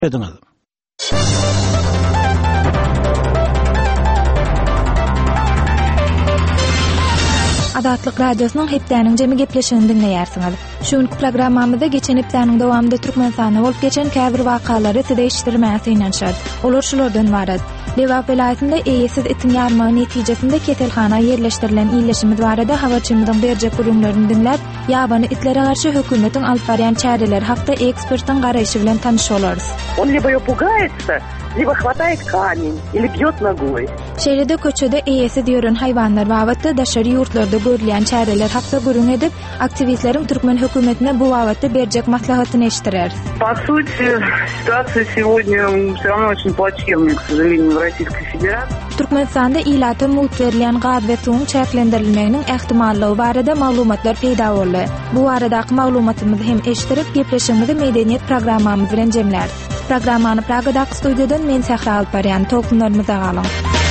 ediniz. Azatlyk radiosynyň hepdäniň jemy gepleşigini dinleýärsiňiz. Şuňky programmamyzda geçen hepdäniň dowamında Türkmenistanda bolup geçen käbir wakalary size eşitdirmäsi ýanşar. Olar şulardan ibaret. Lewap vilayatynda eýesiz itin ýarmagy netijesinde keselhana ýerleşdirilen iýleşimi barada habarçymyzyň berjek gurumlaryny dinläp, ýabany itlere garşy hökümetiň alyp barýan çäreleri hakda ekspertiň garaýşy bilen tanyş bolarys. Он либо её пугается, либо хватает камень или бьёт ногой. Şeýlede köçede eýesiz ýören haýwanlar babatda daşary ýurtlarda görülen çäreler hakda gurun edip, aktivistleriň türkmen hökümetine bu babatda berjek maslahatyny eşitdirer. По сути, ситуация сегодня всё равно очень плачевная, к сожалению, в Российской Федерации. Türkmenistanda ilata mult verilen gaz we suň çäklendirilmeginiň ähtimallygy barada maglumatlar peýda boldy. Bu aradaky maglumatymyzy hem eşitdirip gepleşigimizi medeniyet programmamyz bilen jemläriz. Programmany Pragadaky studiýadan men Sahra alyp barýan toplumlarymyza galyň.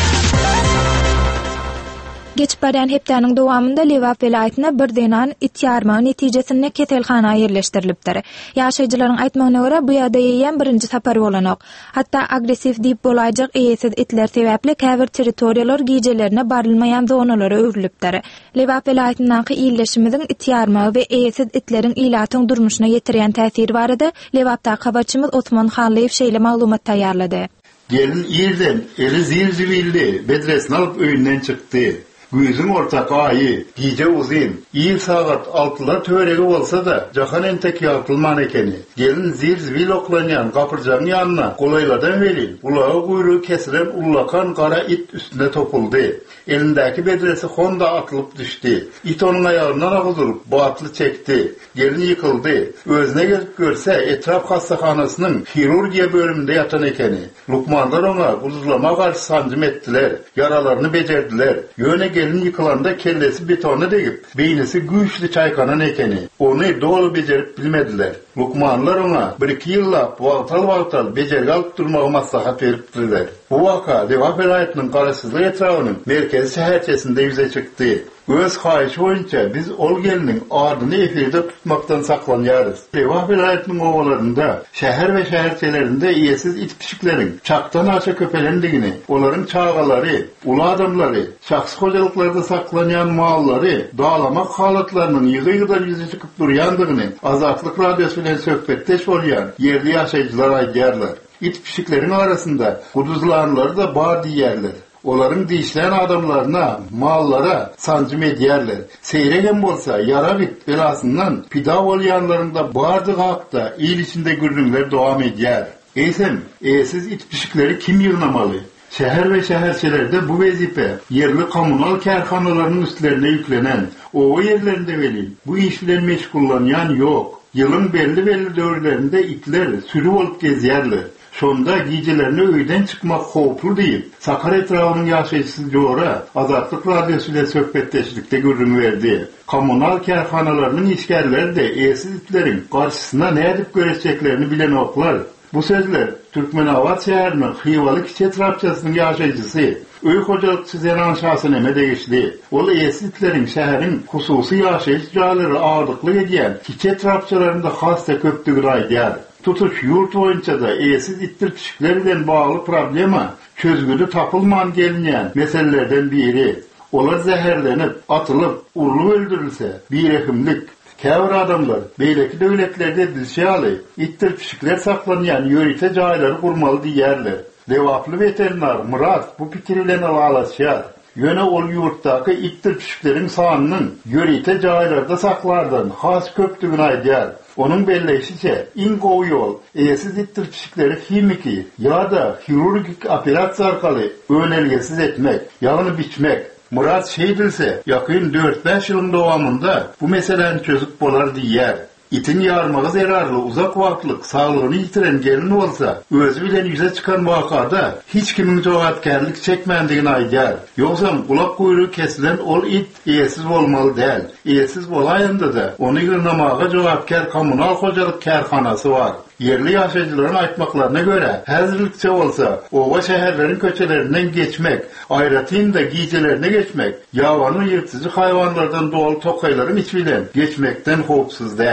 Geçip barýan hepdäniň dowamında Lewap vilayatyna bir denan it ýarmagy netijesinde keselhana ýerleşdirilipdir. Ýaşaýjylaryň aýtmagyna görä bu ýerde ýen birinji sapar bolanok. Hatda agressiv diýip bolajak eýesiz itler sebäpli käbir territoriýalar gijelerine barylmaýan zonalara öwrilipdir. Lewap vilayatyndaky iýleşimiziň it ýarmagy we eýesiz itleriň ilatyň durmuşyna ýetirýän täsiri barada Lewapdaky habarçymyz Osman Hanlaýew şeýle maglumat taýýarlady. Gelin ýerden eli zil-zibildi, bedresini alıp öýünden çykdy. Güýzüň ortak aýy, gije uzyn, ýyl sagat 6-lar töregi bolsa da, jahan entek ýatylman ekeni. Gelin zil-zibil oklanýan gapyrjagyň ýanyna golaylardan beri, ulagy guyrugy kesilen ullakan gara it üstüne topuldy. Elindäki bedresi honda atylyp düşdi. It onuň aýagyndan agylyp batly çekdi. Gelin ýykyldy. Özüne gelip görse etraf hastahanasynyň hirurgiýa bölüminde ýatan ekeni. Lukmanlar ona guzulama garşy sancym etdiler. Yaralaryny bejerdiler. Ýöne gelin ýykylanda kellesi betona degip, beýnesi güýçli çaýkanan ekeni. Ony dolu bejerip bilmediler. Lukmanlar ona 1-2 ýyllap wagtal bejerge alyp durmagy maslahat beripdiler. Bu waka Lewap vilayatynyň garaşsyzlyk etrawynyň merkezi şäherçesinde ýüze çykdy. Öz haýyşy boýunça biz ol geliniň adyny efirde tutmakdan saklanýarys. Lewap vilayatynyň owalarynda, şäher we şäherçelerinde eýesiz it pişikleriň çakdan aşa köpelendigini, olaryň çağalary, ulu adamlary, şahsy hojalyklarda saklanýan mallary dağlamak halatlarynyň ýygy-ýygydan ýüze çykyp durýandygyny Azatlyk radiosu bilen söhbetdeş bolýan ýerli ýaşaýjylar aýdýarlar. İt pişikleriň arasynda guduzlanlar da bar diýerler. Olaryň diýişlän adamlaryna, mallara sancym edýärler. Seyregen bolsa yara bit belasyndan pida bolýanlarynda bardy hakda ýyl içinde gürrüňler dowam edýär. Eýsem, eýesiz it pişikleri kim ýygnamaly? Şäher we şäherçelerde bu wezipe yerli kommunal kärhanalarynyň üstlerine ýüklenen, o yerlerinde beli bu iş bilen meşgullanýan ýok. Ýylyň belli döwürlerinde itler sürü bolup gezýärler. Şonda gijelerini öýden çykmak howplu diýip, Sakar etrawynyň ýaşaýjysy Jora Azatlyk radiosu bilen söhbetdeşlikde görüň berdi. Kommunal kärhanalarynyň işgärleri de eýesiz itleriň garşysyna nädip göreçeklerini bilen oklar. Bu sözler Türkmenawat şäheriniň Hywaly kiçi etrapçasynyň ýaşaýjysy öý hojalyk Zeran şahsyna medegişdi. Ol eýesiz itleriň şäheriň hususy ýaşaýyş ýerleri agdykly edýän kiçi etrapçalarynda hassa köpdigini aýdýar. Tutuş yurt boyunca da eýesiz ittir pişikleri bilen bagly problema çözgüdi tapylman gelinýän meselelerden biri. Olar zäherlenip, atylyp, urulyp öldürilse, birehimlik käbir adamlar beýleki döwletlerde dilşýaly ittir pişikler saklanýan ýörite jaýlary gurmaly diýerler. Lewaply veterinar Murat bu pikir bilen alaşýar. Ýöne ol ýurtdaky ittir pişikleriň sanynyň ýörite jaýlarda saklardan has köpdigini aýdýar. Onun belleşiçe in gowy ýol eýesiz ittir pişikleri kimiki ýa-da hirurgik operasiýa arkaly önelgesiz etmek, ýagny biçmek. Murat şeýdilse, ýakyn 4-5 ýylyň dowamında bu meseleni çözüp bolar diýär. Itin ýarmagy zerarly uzak wagtlyk saglygyny ýitiren gelin bolsa, özü bilen ýüze çykan wakada hiç kimiň jogapkärlik çekmendigini aýdýar. Ýogsa gulak guyrugy kesilen ol it eýesiz bolmaly däl. Eýesiz bolaýanda da ony ýyrnamaga jogapkär kommunal hojalyk kärhanasy bar. Yerli ýaşaýjylaryň aýtmaklaryna görä, häzirlikçe bolsa, owa şäherleriň köçelerinden geçmek, aýratyn da gijelerine geçmek, ýawany ýyrtyjy haýwanlardan dolu tokaýlaryň içi bilen geçmekden howpsuz däl.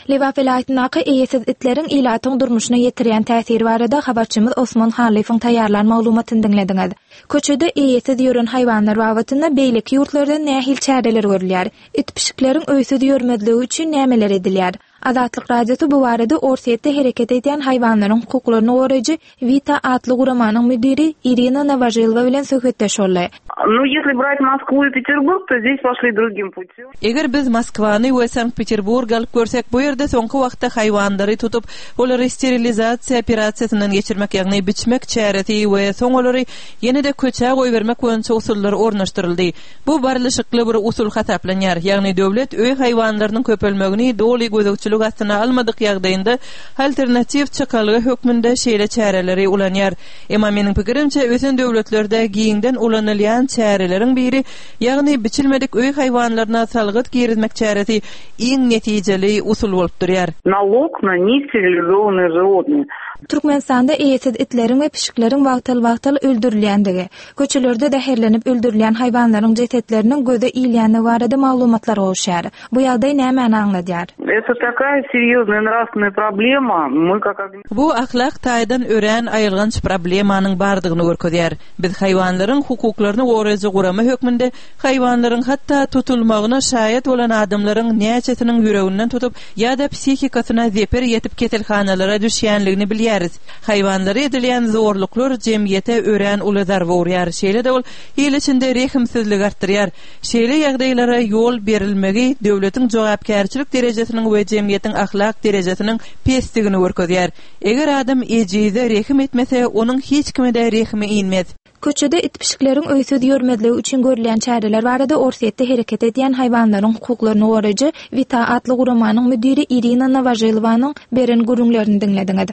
Liwa vilayatynyňky eýesiz itlerin ilatyň durmuşyna ýetirýän täsiri barada habarçymyz Osman Halifoň taýýarlan maglumatyny dinlediňiz. Köçede eýesiz ýören haýwanlar babatyna beýleki ýurtlarda nähil çäreler görülýär? It pişikleriň öýsüz ýörmedligi üçin nämeler edilýär? Azatlyk radiosu bu barada Orsetde hereket eden haýwanlaryň hukuklaryny goraýjy Vita atly guramanyň müdiri Irina Novojilova bilen söhbetleşýärler. Ну, если брать Москву и Петербург, то здесь пошли другим путем. Eger biz Moskvany we Sankt-Peterburg alyp görsek, bu ýerde soňky wagtda haýwanlary tutup, olary sterilizatsiýa operasiýasynyň geçirmek, ýagny biçmek çäreti we soň olary ýene-de köçä goýbermek boýunça usullary ornaşdyryldy. Bu barlyşykly bir usul hasaplanýar. Ýagny döwlet öý haýwanlarynyň köpelmegini doly gözegçilik astyna almadyk ýagdaýynda alternativ çakalygy hökmünde şeýle çäreleri ulanýar. Emma meniň pikirimçe ösen döwletlerde giňden ulanylýan çäreleriň biri, ýagny biçilmedik öý haýwanlaryna salgyt girizmek çäresi iň netijeli usul bolup durýar. Налог на нестерилизованные животные. Türkmenistanda eýesiz itlerin we pişiklerin wagtal öldürilýändigi, köçelerde däherlenip öldürilýän haýwanlaryň jesetleriniň göze iýilýändigi barada maglumatlar goşýar. Bu ýagdaý näme aňladýar? Это такая серьезная нравственная проблема. Мы как Bu ahlak taýdan ören aýylgan problemanyň bardygyny görkezýär. Biz haýwanlaryň hukuklaryny goraýjy gurama hökmünde haýwanlaryň hatda tutulmagyna şaýat bolan adamlaryň näçesiniň ýüreginden tutup ýa-da psihikasyna zeper ýetip ketelhanalara düşýänligini bilýär. Haýwanlara edilýän zorluklar jemgyýete ören uly zarar berýär. Şeýle de ol ýyl içinde rehimsizlik artdyrýar. Şeýle ýagdaýlara ýol berilmegi döwletiň jogapkärçilik derejesiniň we jemgyýetiň ahlak derejesiniň pesdigini görkezýär. Eger adam ejize rehim etmese, onuň hiç kime de rehimi inmez. Köçede it pişiklerin öýsüz ýörmedligi üçin görülen çäreler barada Orsetde hereket edýän haýwanlaryň hukuklaryny goraýjy Vita atly guramanyň müdiri Irina Novojilowanyň beren gurulmaklaryny dinlediňiz.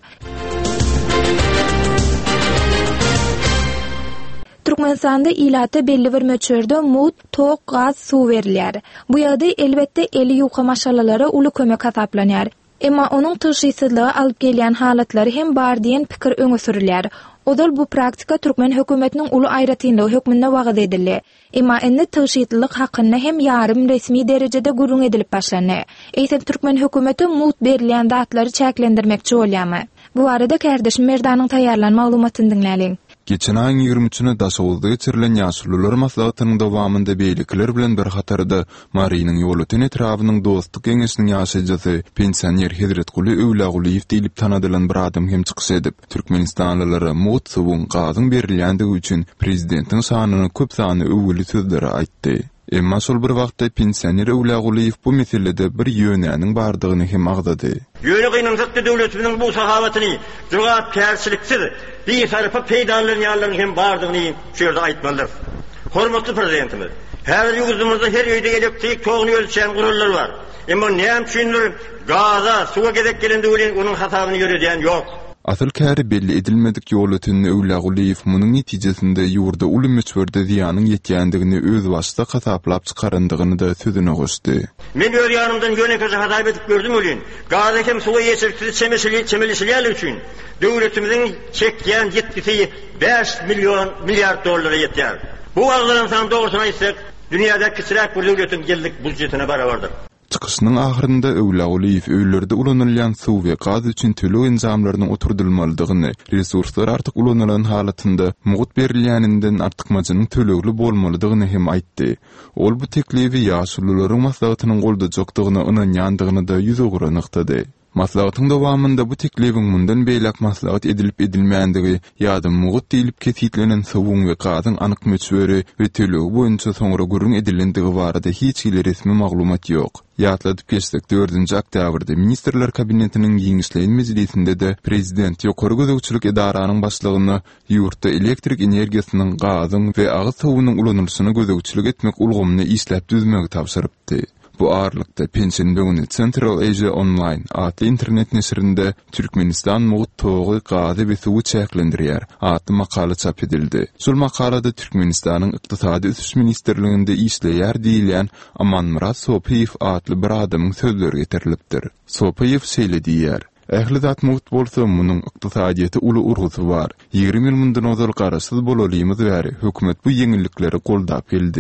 Türkmenistanda ilata belli bir möçörde mut, tok, gaz, suw berilýär. Bu ýagdaý elbetde eli ýuka maşalalara uly kömek hasaplanýar. Emma onuň tyşysyzlygy alyp gelýän halatlary hem bar diýen pikir öňe sürilýär. Odal bu praktika Türkmen hökümetiniň uly aýratynlygy hökmünde wagt edildi. Emma indi tyşytlyk hakyna hem ýarym resmi derejede gurung edilip başlandy. Eýsem Türkmen hökümeti mut berilýän datlary çäklendirmekçi bolýarmy? Bu arada kardeşim Merdanyň taýýarlan maglumatyny dinläliň. Geçen ayın 23-nä Daşowuzda geçirilen ýaşulular maslahatynyň dowamında beýlikler bilen bir hatarda Marynyň ýolutyny etrawynyň dostluk geňeşiniň ýaşaýjysy pensioner Hedret Guly Öwlaguliýew diýilip tanadylan bir adam hem çykyş edip, Türkmenistanlylary mut suwun gazyň berilýändigi üçin prezidentiň sanyny köp sany öwgüli sözleri aýtdy. Emma şol bir wagtda pensioner Öwlaguliýew bu meselede bir ýöneğiniň bardygyny hem agdady. Ýöneğiniň zıttı döwletimiň bu sahawatyny jogapkärçiliksiz bir tarapy peýdalanýanlaryň hem bardygyny şu ýerde aýtmalydyr. Hormatly prezidentimiz, her ýurdumyzda her öýde elektrik togyny ölçen gurullar bar. Emma näme üçindir gaza, suwa gedek gelende onuň hasabyny ýöredýän ýok. Asıl käri belli edilmedik ýolutyny Öwlaguliýew munyň netijesinde ýurda uly möçberde ziýanyň ýetýändigini öz başda hasaplap çykarandygyny da sözüne goşdy. Men öz ýanymdan ýönekje hasap edip gördüm ölen. Gaza hem suwa ýetirip çemelişilýär üçin döwletimiziň çekýän ýetkisi 5 milyard dollara ýetýär. Bu wagtdan soň dogrusyny aýtsak, dünýäde kiçiräk bir döwletiň ýyllyk budjetine barabardyr. Çıkışının ahırında Öwlaguliýew öýlerde ulanylýan suw we gaz üçin төлөө enzamlarynyň oturdylmalydygyny, resurslar artyk ulanylan halatynda mugut berilýäninden artykmajynyň tölegli bolmalydygyny hem aýtdy. Ol bu teklifi ýaşulularyň maslahatynyň goldajokdygyny ynanýandygyny da ýüze guranyktady. Maslahatyň dowamında bu teklifiň mundan beýlek maslahat edilip edilmeýändigi ýa-da mugut diýilip kesitlenen suwun we gazyň anyk möçberi we töleg boýunça soňra gurung edilendigi barada hiç resmi maglumat ýok. Ýatladyp geçsek 4-nji oktýabrda Ministrler Kabinetiniň ýeňişleýän mejlisinde de prezident ýokary gözegçilik edaranyň başlygyny ýurtda elektrik energiýasynyň, gazyň we agyz suwunyň ulanylşyny gözegçilik etmek ulgamyny isläp düzmegi tapşyrypdy. Bu ağırlıkta Pensilvania Central Asia Online adlı internet nesirinde Türkmenistan mugut toğu, gazy we suwu çäklendirýär adlı makala çap edildi. Şol makalada Türkmenistanyň ykdysady ösüş ministerliginde işleýär diýilen Amanmurat Sopiyew adlı bir adamyň sözleri getirilipdir. Sopiyew şeýle diýär: Ähli zat mugut bolsa munyň ykdysadyety uly urgusy bar. 20 ýyl mundan ozal garaşsyz bolalymyz bäri hökümet bu ýeňillikleri goldap geldi.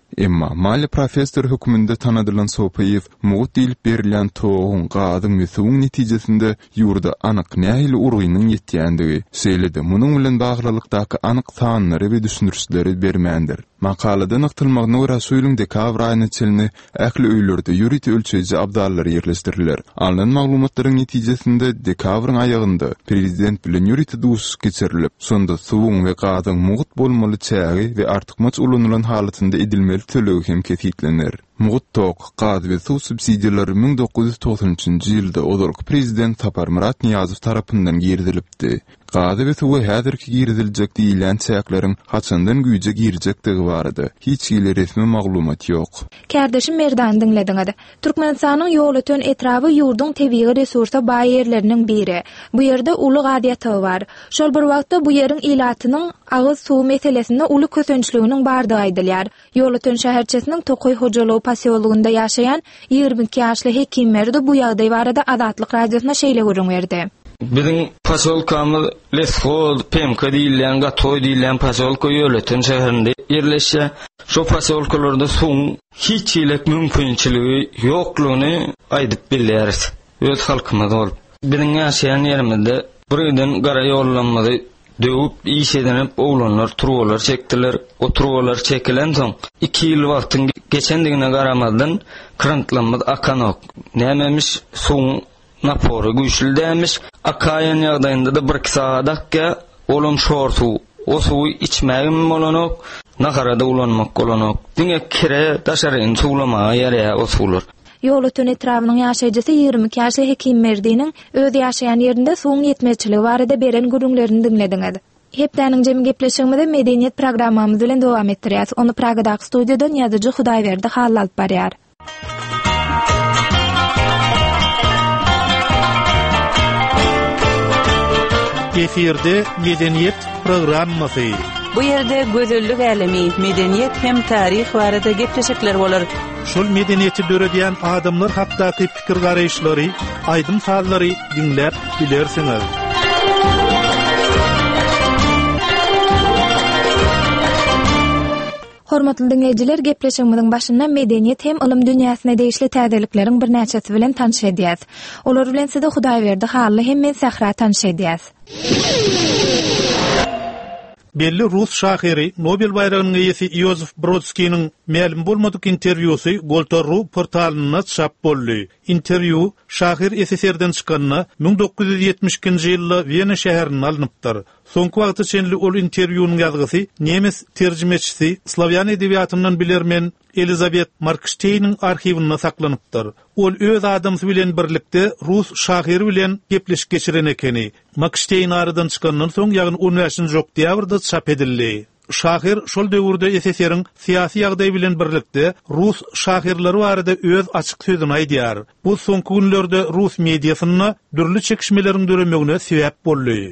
Emma mali professor hükümünde tanıdılan Sopayev muğut deyilip berilen toğun qadın ve soğun netijesinde yurda anık nähili uruyunun yetýändigi söyledi. Munun bilen baglylyktaki anık sanlary we düşünürçleri bermändir. Makalada nıktılmağına göre söylüň dekabr ayına çelini ähli öýlerde ýüriti ölçeji abdallary ýerleşdiriler. Alınan maglumatlaryň netijesinde dekabrın ayagynda prezident bilen ýüriti duş geçirilip, sonda soğun we qadın muğut bolmaly çägi we artykmaç ulanylan halatynda edilmeli tölegi hem kesitlenir. Muğut tok, qad we suw subsidiýalary 1993-nji ýylda odalyk prezident Sapar Murat Niýazow tarapyndan girdilipdi. Qad we suw häzirki girdiljek diýilen çäklaryň haçandan güýje girjekdigi barady. Hiç ýyly resmi maglumat ýok. Kardeşim Merdan dinlediňiz. Türkmenistanyň ýolutyn etrafy ýurduň tebii resursa baý ýerleriniň biri. Bu ýerde uly gadiýaty bar. Şol bir wagtda bu ýeriň ilatynyň agyz suw meselesinde uly kösençliginiň bardygy aýdylýar. Ýolutyn şäherçesiniň Tokoy Hojalygy pasiýolugynda ýaşaýan 22 ýaşly hekim merdi bu ýagdaý barada Adatlyk radiosyna şeýle görüň berdi. Bizim pasolkamız Lesfol, Pemka diýilen, Gatoy diýilen pasolka ýöletän şäherinde ýerleşýär. Şo pasolkalarda suň hiç ýylek mümkinçiligi ýoklugyny aýdyp bilýäris. Öz halkymyz bolup. Biziň ýaşaýan ýerimizde birden gara ýollanmady döwüp işedenip oglanlar turwalar çekdiler. O turwalar çekilen soň 2 ýyl wagtyň geçendigine garamazdan krantlanmady akanok. Nämemiş suň naporu güýçlüdämiş. Akayan ýagdaýynda da 1 saatda olum şortu, o suwy içmägim bolanok, naharada ulanmak bolanok. Diňe kire daşaryn suwlamaga ýaraýar o suwlar. Ýolutyn etrawynyň ýaşaýjysy 22 ýaşly hekim Merdiň öz ýaşaýan ýerinde suwun ýetmezçiligi barada beren gürüňlerini dinlediňiz. Hepdäniň jemy gepleşigimizde medeniýet programmamyz bilen dowam etdirýäs. Onu Pragadaky studiýadan ýazyjy Hudaýberdi hal alyp barýar. Efirde medeniýet programmasy. Bu ýerde gözellik alemi, medeniýet hem taryh barada gepleşikler bolar. Şol medeniýeti döredýän adamlar hakdaky pikir garaýşlary, aýdym sallary dinläp bilersiňiz. Hormatly dinleýijiler, gepleşigimiziň başynda medeniýet hem ilim dünýäsine değişli täzelikleriň bir näçesi bilen tanış edýäs. Olar bilen size Hudaýberdi Hally hem men Sahra tanış edýäs. Belli Rus şahyry Nobel bayragynyň eýesi Yosif Brodskiň ma'lum bolmadyk interwýusy Goltorru portalyna çap boldy. Interwýu şahyr SSR-den çykanyna 1972-nji ýylda Wien şäherinde alınıpdyr. Soňky wagty içinde ol interwýunyň ýazgysy nemes terjimechisi, Slavyan edebiýatyndan bilermen Elizabeth Markstein'in arxivinde saklanypdyr. Ol öz adamsy bilen birlikde Rus şahyry bilen gepleşik geçiren ekeni. Markstein aradan çykandan soň ýagny 15-nji oktýabrda çap edildi. Şahyr şol döwürde SSR-iň syýasy ýagdaý bilen birlikde Rus şahyrlary barada öz açyk sözüni aýdýar. Bu soňky günlerde Rus mediasyna dürli çekişmeleriň döremegine sebäp boldy.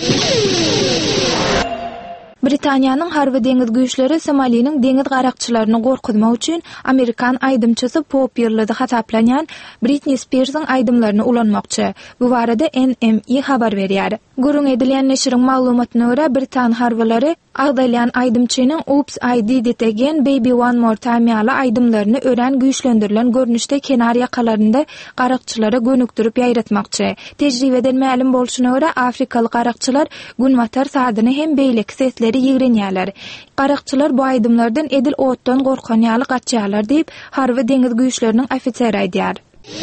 Britaniýanyň harby deňiz güýçleri Somaliýanyň deňiz garakçylaryny gorkutmak üçin Amerikan aýdymçysy Pop ýerlerde hataplanýan Britney Spears'yň aýdymlaryny ulanmakçy. Bu barada NME habar berýär. Gurung edilen neşiriň maglumatyna görä Britan harbylary agdalyan aýdymçynyň Oops I Did It Again Baby One More Time ýaly aýdymlaryny ören güýçlendirilen görnüşde kenar ýakalarynda garakçylara gönükdirip ýaýratmakçy. Tejribeden ma'lum bolşuna görä Afrikaly garakçylar günwatar sadyny hem beýleki sesleri ýigrenýärler. Garakçylar bu aýdymlardan edil otdan gorkan ýaly gaçýarlar diýip harby deňiz güýçleriniň ofiseri aýdýar.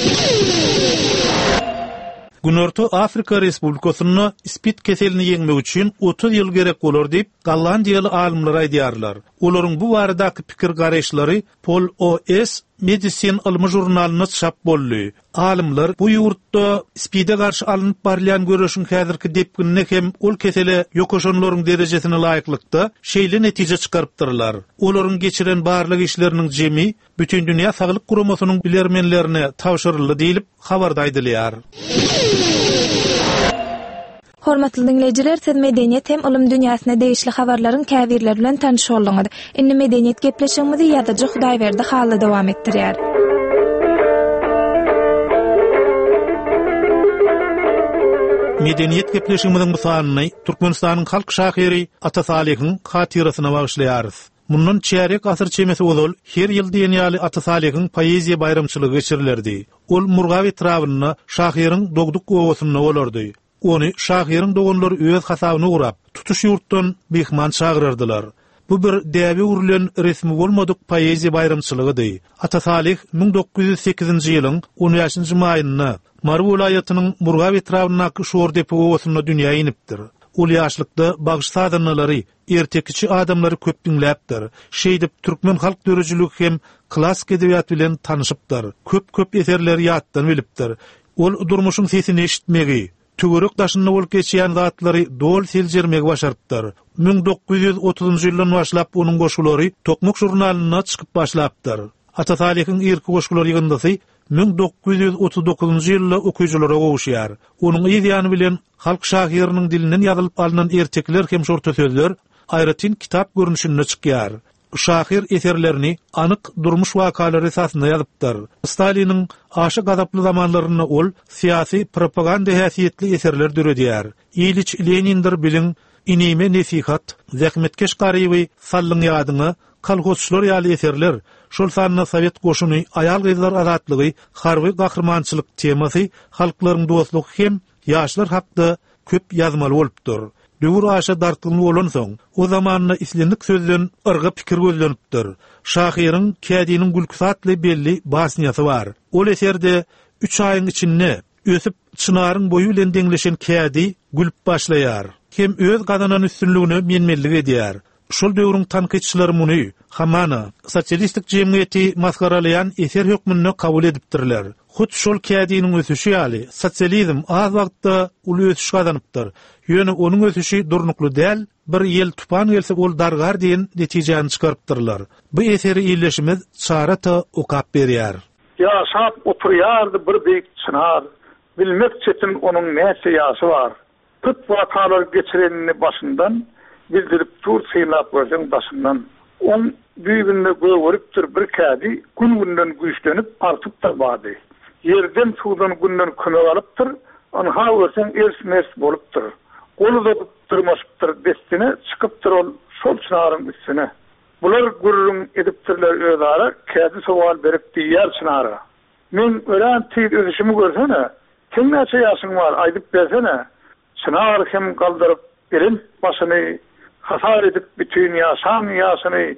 Günorta Afrika Respublikasyna spid keselini ýeňmek üçin 30 ýyl gerek bolar diýip Gollandiýaly alymlar aýdýarlar. Olaryň bu baradaky pikir garaýşlary Pol OS Medicine ylmy jurnalyna çap boldy. Alymlar bu ýurtda spide garşy alınıp barýan görüşiň häzirki depgine hem ol kesele ýokaşanlaryň derejesine laýyklykda şeýle netije çykarypdyrlar. Olaryň geçiren barlyk işleriniň jemi bütün dünýä saglyk guramasynyň bilermenlerine tawşyryldy diýilip habarda aýdylýar. Hormatly dinleyijiler, siz medeniýet hem ilim dünýäsine değişli habarlaryň käbirleri bilen tanış boldyňyz. Indi medeniýet gepleşigimizi ýazyjy Hudaýberdi Hally dowam etdirýär. Medeniýet gepleşigimiziň bu sanyny Türkmenistanyň halk şahyry Ata Salyhyň hatyrasyna bagşlaýarys. Mundan çeyrek asır çemesi olol, her yıl diyen ýaly Ata Salihiň poeziýa bayramçylygy geçirilerdi. Ol Murgawy trawyna Şahyryň dogduk gowasyna bolardy. Ony Şahyryň doganlary öz hasabyna urap, tutuş ýurtdan mehman çagyrardylar. Bu bir däbi urlen resmi bolmadyk poeziýa bayramçylygydy. Ata Salih 1908-nji ýylyň 10-njy maýynda Marw welaýatynyň Murgawy trawynaky şor depi gowasyna dünýäge inipdir. Ol ýaşlykda bagyş sadanlary, ertekçi adamlary köp dinläpdir. Şeýdip türkmen halk dörejiligi hem klassik edebiýat bilen tanyşypdyr. Köp eserleri ýatdan bilipdir. Ol durmuşyň sesini eşitmegi, tügürük daşyny bolup geçýän zatlary dol siljermegi başarypdyr. 1930-njy ýyldan başlap onuň goşulary Tokmok jurnalyna çykyp başlapdyr. Ata Salihiň irki goşulary ýygyndasy 1939-njy ýylda okuyjylara gowuşýar. Onuň ýygyany bilen halk şahyrynyň dilinden ýazylyp alynan ertekler hem şorta sözler aýratyn kitap görnüşine çykýar. Şahyr eserlerini anyk durmuş wakalary esasynda ýazypdyr. Staliniň aşy gazaply zamanlaryna ol syýasy propaganda häsiýetli eserler düredýär. İliç Lenindir bilin inime nesihat, zähmetkeş garyby sallyň ýadyna, kolhozçylar ýaly eserler, şol sanna Sowet goşuny, aýal gyzlar azatlygy, harby gahrmançylyk temasy, halklaryň dostlugy hem ýaşlar hakda köp ýazmaly bolupdyr. Döwür aşa dartylmy bolan soň, o zamanyna islendik sözden ırga pikir gözlenipdir. Şahyryň Kädiniň gülküsatly belli basnyasy bar. Ol eserde 3 aýyň içinde ösüp çınaryň boyu bilen deňleşen Kädi gülüp başlaýar. Hem öz gadanan üstünlügini menmellik edýär. Şol döwrüň tanqidçilary muny hamana sosialistik jemgyýeti maskaralayan eser hökmüni kabul edipdirler. Hut şol Kädiniň ösüşi ýaly sosializm az wagtda uly ösüş gazanypdyr. Ýöne onuň ösüşi durnukly däl, bir ýel tupan gelse ol dargar diýen netijäni çykarypdyrlar. Bu eseri ýerleşimiz çarata okap berýär. Ýaşap oturýardy bir beýik çınar, bilmek çetin onuň näçe ýaşy bar. Tut wakalar geçirenini başyndan bildirip tur seýlap görsen başyndan. On büyüğünde görüpdir bir Kädi gün-günden güýçlenip artyp da bady. Yerden suwdan günden kömek alypdyr, onu ha görsen ersmes bolupdyr. Golu da durmaşypdyr, destine çykypdyr ol şol çınaryň üstüne. Bular gurrun edipdirler özara, Kädi sowal berip diýär çynara. Men ölen tyd özüşimi görsene, kim näçe ýaşyň bar, aýdyp bersene. Çınar hem galdyryp birin başyny hasar edip bütün ýaşany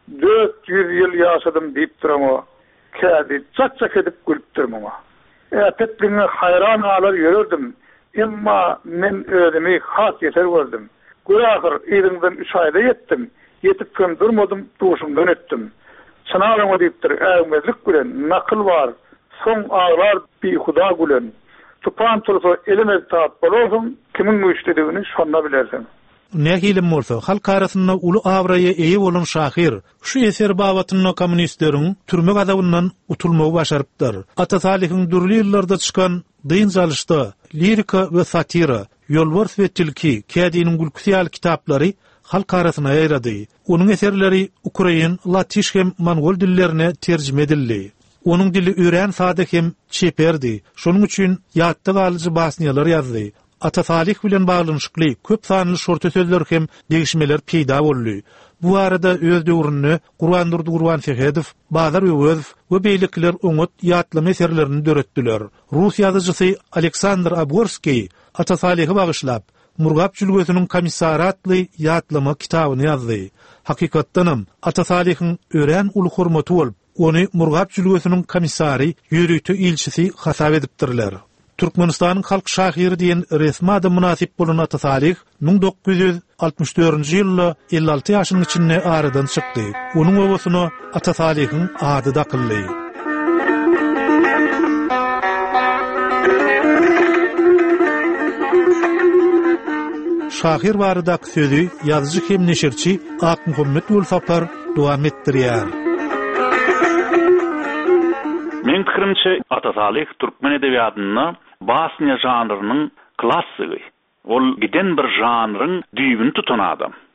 400 ýyl ýaşadym diýip duramma. Kädi çak edip gülüp durmama. Tepkiňe hayran alar ýörürdüm. Emma men özümi hat yeter gördüm. Gürahyr ýerinden 3 aýda ýetdim. Ýetip köm durmadym, duşumdan etdim. Çynarıma diýipdir, ägmezlik bilen nakyl bar, soň ağlar bi huda gülen. Tupan tursa elimez taap bolosum, kimin güýçlidigini şonda bilersin. Nähilim bolsa, halk arasynda uly awraýa eýe bolan Şahyr, şu eser babatyny kommunistleriň türme gadabyndan utulmagy başarypdyr. Ata Salihiň dürli ýyllarda çykan dyn jalyşda, lirika we satira, ýolbars we tilki, Kädiniň gülküsýal kitaplary halk arasyna ýaýrady. Onuň eserleri Ukrain, Latiş hem Mongol dillerine terjime edildi. Onuň dili öýren sade hem çeperdi. Şonuň üçin ýatda galyjy basnyalar ýazdy. Ata Salih bilen baglanyşykly köp sanly şorta sözler hem degişmeler peýda boldy. Bu arada öz döwrüni Gurban Sehedow, Bazar Öwözow we beýlikler oňat ýatlama eserlerini döretdiler. Rus ýazyjysy Aleksandr Abgorskiy Ata Salihy bagyşlap Murgap jülgösüniň komissaratly ýatlama kitabyny ýazdy. Hakykatdanam Ata Salihyň ören uly hormaty bolup, ony Murgap jülgösüniň komissary, ýürüýti ilçisi hasap edipdirler. Türkmenistanyň halk şahyry diýen resmi adam munasip bolan Ata Salih 1964-nji ýylda 56 ýaşynyň içinde aradan çykdy. Onuň owasyna Ata Salihyň ady da kyldy. Şahyr barada sözü ýazjy hem neşirçi Ak Muhammed Ulfapar dowam etdirýär. Men pikirimçe Ata Salih türkmen edebiýatyny basnya janrynyň klassygy. Ol giden bir janryň düýbüni tutan adam.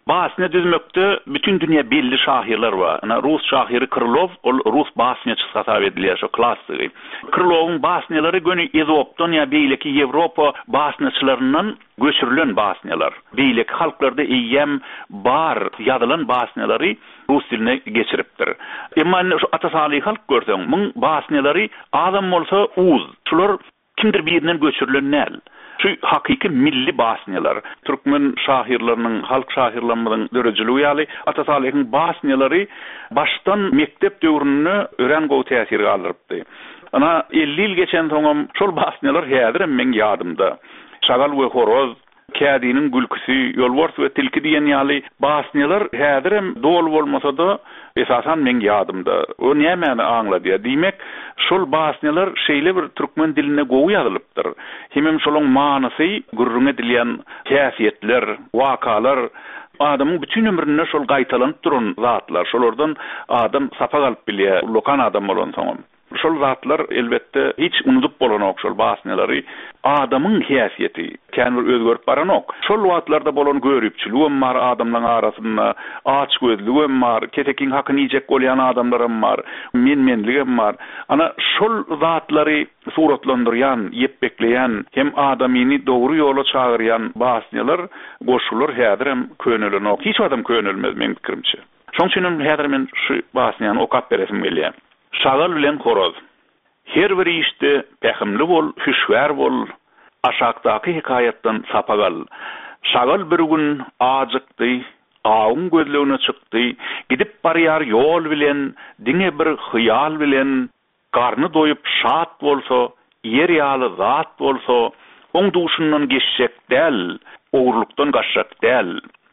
Basnya düzmekde bütün dünya belli şahirler var. Rus şahiri Krylov, Rus basnyacı hesap ediliyor şu klassigi. Krylov'un basnyaları gönü Ezop'tan ya beýleki Ýewropa basnyçylaryndan göçürilen basnyalar. Beýleki halklarda eýem bar ýazylan basnyalary rus diline geçiripdir. Emma şu atasaly halk görseň, muň basnyalary adam bolsa uz. Şular kimdir birinden göçürilen näl? Şu hakiki milli basnyalar. Türkmen şahirlerinin, halk şahirlerinin dörejiligi ýaly atasalyň basnyalary baştan mektep döwrüne ören gowy täsir galdyrypdy. Ana 50 ýyl geçen soňam şol basnyalar häzir men ýadymda. Şagal we horoz, Kädinin gülküsi, Ýolbors we tilki diýen ýaly basnyalar häzir hem dol bolmasa da esasan men ýadymda. O näme aňlady? Diýmek, şol basnyalar şeýle bir türkmen diline gowy ýazylypdyr. Hemem şolun manysy gurrun edilýän täsiýetler, wakalar adamın bütün ömrüne şol gaýtalanyp duran zatlar. Şolardan adam sapa galyp bilýär, lokan adam bolan soňam. Şol zatlar elbette hiç unutup bolanok şol basnялary adamın häsiýeti kändir özgörüp baranok. Şol wagtlarda bolan görüpçiligim bar adamlaryň arasynda, aç gözligim bar, ketekin hakyny ýek bolýan adamlarym bar, menligim bar. Ana şol zatlary suratlandyrýan, ýepbekleýän hem adamyny dogry ýola çagyrýan basnyalar goşulur häzir hem könülenok. Hiç adam könülmez men pikirimçe. Şoň üçin häzir men şu basnyany okap beresim gelýär. Şagal bilen horoz. Her bir işte pehimli bol, hüşwär bol, aşakdaky hikayatdan sapagal. Şagal bir gün ajykdy, aýyň gözlegine çykdy, gidip barýar ýol bilen, diňe bir hyýal bilen, garny doýup şat bolsa, ýer ýaly zat bolsa, oň duşundan geçjek däl, ogrlukdan gaçjak däl.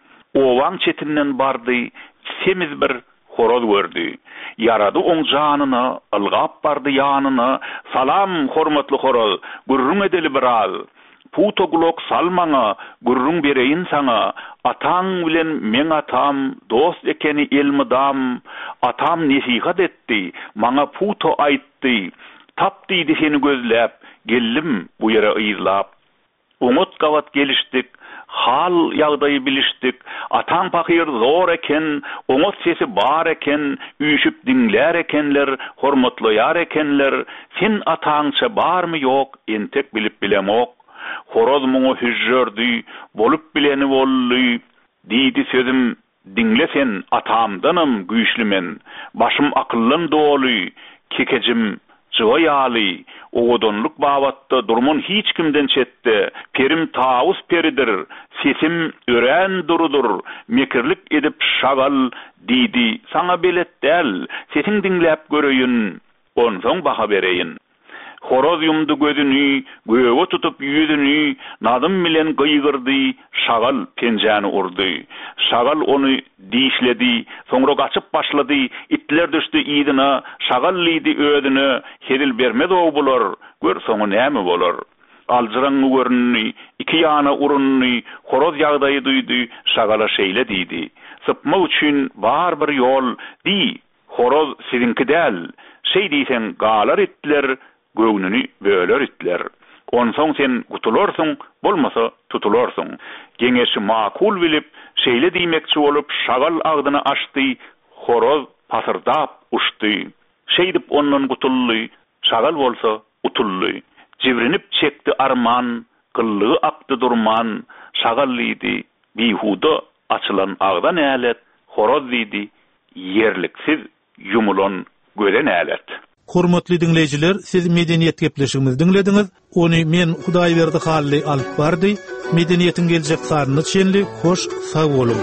Owaň çetinden bardy, semiz bir horoz gördü. Yaradı oň janyna, ylgap bardy ýanyna. Salam hormatly horoz, gurrun edeli biraz. Putoglok salmaňa, gurrun bereýin saňa. Ataň bilen men atam, dost ekeni elmidam. Atam nesihat etdi, maňa puto aýtdy. Tapdydy seni gözläp, geldim bu ýere ýyzlap. Umut gawat gelişdik. Hal ýagdaýy bilişdik. Ataň pakyr zor eken, oňat sesi bar eken, üýşüp diňlär ekenler, hormatlaýar ekenler. Sen ataňça barmy ýok, entek bilip bilemok. Horoz muňa hüjjördi, bolup bileni bolly. Diýdi sözüm, diňle sen atamdanam güýçli men. Başym akyllym doly, kekejim Joyaly, ogodonluk babatda durmun hiç kimden çetdi. Perim taus peridir, sesim ören durudur. Mekirlik edip şagal diýdi, saňa belet däl, sesin diňläp göreýin, onsoň baha bereýin. Horoz yumdy gözüni, göwe tutup ýüzüni, nadym bilen gyýgyrdy, şagal penjäni urdy. Şagal onu diýişledi, soňra gaçyp başlady, itler düşdi ýydyna, şagal lydy ödüne, hedil bermez o bular, gör soňa näme bolar. Alжyraň görünni, iki ýana urunny, horoz ýagdaýy duýdy, şagala şeýle diýdi. Sypma üçin bar bir ýol, di, horoz sizinki däl, şeý diýsen galar itler, göwnüni böler itler. Onsoň sen gutularsyň, bolmasa tutularsyň. Geňeşi makul bilip, şeýle diýmekçi bolup şagal agdyny açdy, horoz pasırdap uçdy. Şeý dip ondan gutully, şagal bolsa utully. Jibrinip çekdi arman, kıllığı aktı durman, şagal lydy, bihuda açılan agdan älet, horoz lydy, yerliksiz yumulan gören älet. Hormatly dinleýijiler, siz medeniýet gepleşigimizi dinlediňiz. Ony men Hudaýberdi Hally alyp bardy. Medeniýetiň geljek saryny şenli, hoş, sag bolun.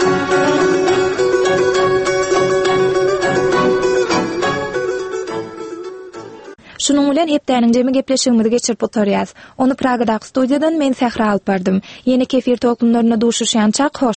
Şunun bilen hepdäniň jemy gepleşigimizi geçirip oturýas. Onu Pragadaky studiýadan men Sähra alyp bardym. Ýene kefir toplumlaryna duşuşýan çak hoş